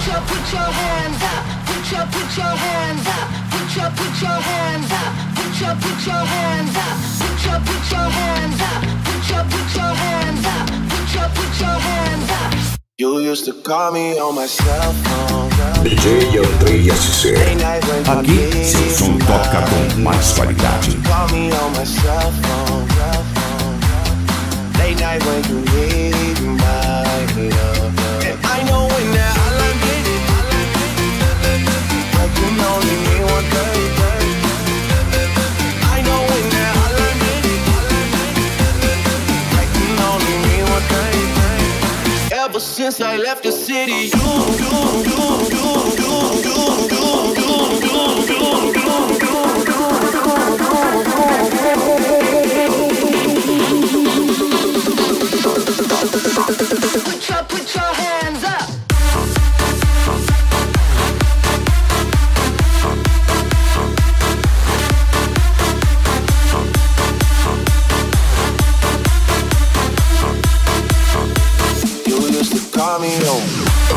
your hands up. Put your hands up. Put your hands up. Put your hands up. Put your hands up. Put your hands up. Put your hands up. You used to call me on my cell phone. DJ Andrei SC. Aqui, seu som toca com mais qualidade. Call me on my cell phone. Late night when you need my love. And I know when that hotline bling, I can only mean one thing. I know when that hotline bling, I can only mean one thing. Ever since I left the city, Put your hands up. You used to call me home.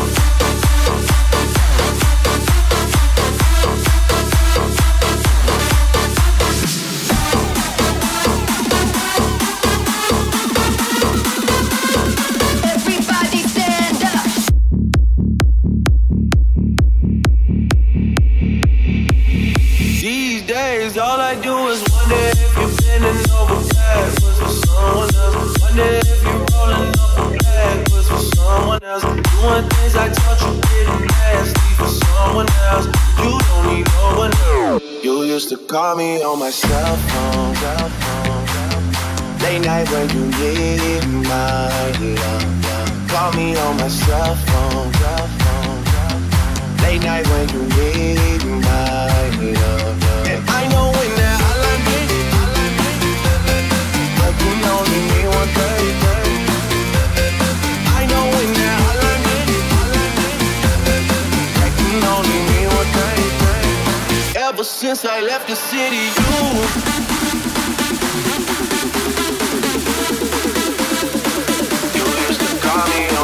All I do is wonder if you're bending over backwards for someone else. Wonder if you're rolling up backwards for someone else. Doing things I taught you getting nasty for someone else. You don't need no one else. You used to call me on my cell phone. Late night when you need my love. Call me on my cell phone. Late night when you need my love. And I know when that hotline bling, I can only mean one thing. I know when that hotline bling, I can only mean one thing. Ever since I left the city, you used to call me on